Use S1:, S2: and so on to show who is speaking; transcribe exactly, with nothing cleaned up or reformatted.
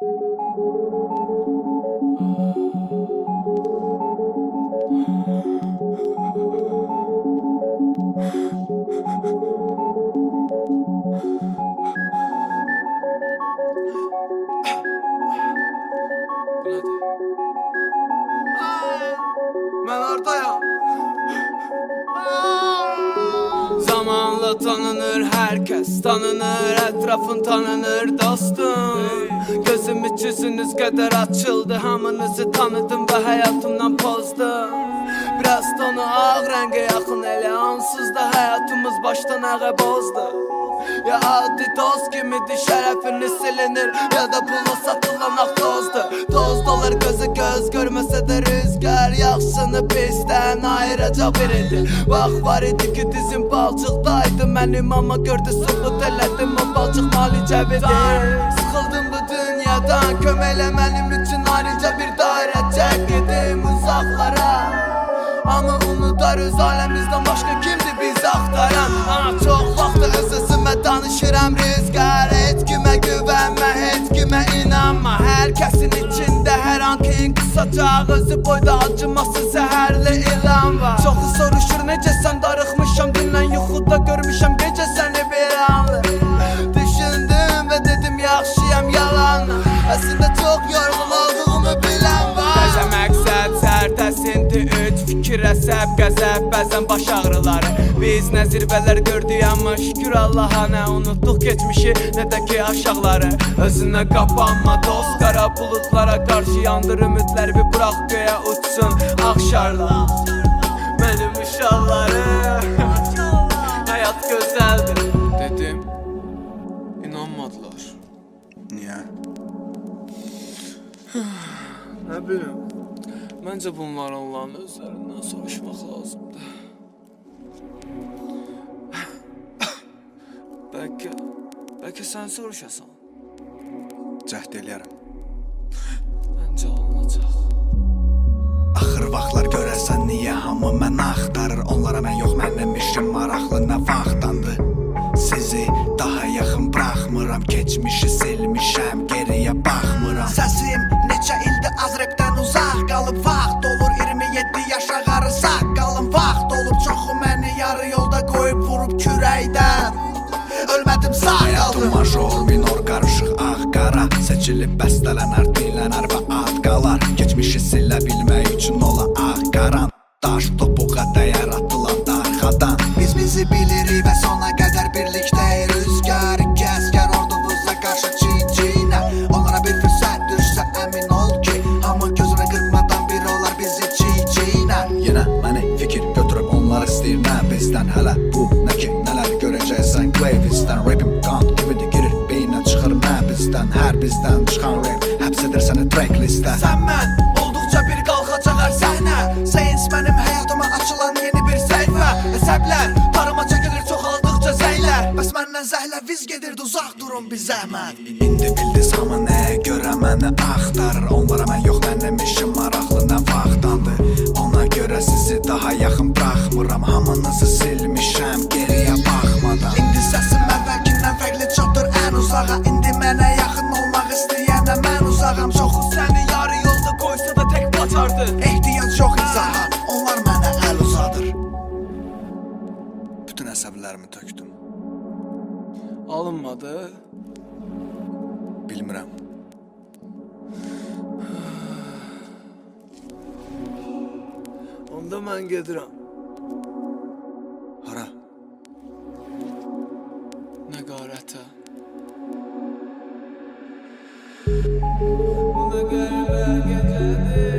S1: Ben oradayım. Zamanla tanınır herkes, tanınır, etrafın tanınır dostum. Gözüm üçüzünüz kadar açıldı, hamınızı tanıdım ve hayatımdan pozdum. Biraz tonu ağ renge yakın, elə onsuz da hayatımız baştan ağa bozdu. Ya adi toz kimidir, şərəfini silinir, ya da pula satılan ağ tozdur. Toz dolar gözü göz görməsə də rüzgar, yaxşını pisdən ayıracaq biridir. Vaxt var idi ki dizim balcıqdaydı mənim, amma gördü sübut elədim o balcıq malicəvidir. Sıxıldım bu dünyadan, köməklə mənim üçün ayrıca bir dairə çək, gedim uzaqlara. Amma unutar öz aləmizdən başqa kimdir bizi axtaran. Ana çox vaxtı öz özümə danışıram rüzgar, heç kimə güvənmə, heç kimə inanma. Hər kəsin içində hər an ki en qısacaq, özü boyda acımasız zəhərli ilan var. Çoxu soruşur necəsən, darıxmışam dinlən, yuxuda görmüşəm gecə səni bir anlıq. Düşündüm və dedim yaxşıyam yalanla, əslində çox yorğun olduğumu bilən var. Təzə məqsəd, sərtəsinti, üç fikir, əsəb, qəzəb, bəzən baş ağrıları. Biz nə zirvələr gördük, amma şükür Allaha nə unutduq geçmişi, nə də ki aşağıları. Özünə qapanma dost, qara bulutlara qarşı yandır ümidlər, bir bıraq göyə uçsun axşarlar. Mənim uşaqlarım, həyat gözəldir dedim, inanmadılar.
S2: Niyə?
S1: Nə bilim, məncə bunlar onların özlərindən soruşmaq lazımdır. Bəlkə, bəlkə sən soruşasan.
S2: Cəhd eləyərəm.
S1: Məncə alınacaq.
S2: Axır vaxtlar görəsən niyə hamı mən axtarır, onlara mən yox, mənim işim maraqlı nə vaxtdandır. Sizi daha yaxın bıraxmıram, keçmişi silmişəm, geriyə baxmıram. Səsim neçə ildir az repdən uzaq qalıb, vaxt olur iyirmi yeddi yaş ağarı saqqalım. Vaxt olub çoxu məni yarı yolda qoyub vurub kürəkdən, ölmədim sağ qaldım. Həyatım major, minor, qarışıq, ağ, qara, seçilib bəstələnər, dinlənər və ad qalar. Keçmişi silə bilmək üçün ola ağ qaran, daş topuğa dəyər atılan darxadan. Biz bizi bilirik və sona qədər birlikdəyik, rüzgar iki əskər ordumuza qarşı çiğ-çiğnə. Onlara bir fürsət düşsə əmin ol ki, hamı gözünə qırpmadan bir olar bizi çiğ-çiğnə. Yenə məni fikir götürüb onlar istəyir nə bizdən, hələ bu nə ki nələr görəcəksən playlistdən. Rapim qan kimidir girir beynə, çıxır nə bizdən, hər bizdən çıxan rap həbs edir səni track listə. Sən mən olduqca bir qalxacaq hər səhnə, Sainz mənim həyatıma açılan yeni bir səhifə. Əsəblər tarıma çəkilir çoxaldıqca zəylər, bəs məndən zəhlə viz gedirdi, uzaq durun bir zəhmət. İndi bildiz hamı nəyə görə məni axtarır, onlara mən yox, mənim işim maraqlı nə vaxtdandır. Ona görə sizi daha yaxın bıraxmıram, hamınızı silmişəm geriyə baxmadan. İndi səsim əvvəlkindən fərqli çatır ən uzağa, indi mənə yaxın olmaq istəyənə mən uzağam. Çoxu səni yarı yolda qoysa da tək bacardı, ehtiyac yox izaha, onlar mənə əl uzadır. Bütün əsəblərimi tökdüm.
S1: Alınmadı.
S2: Bilmirəm.
S1: Onda mən gedirəm.
S2: Hara?
S1: Nəqarətə. Bu nə qəribə gecədir.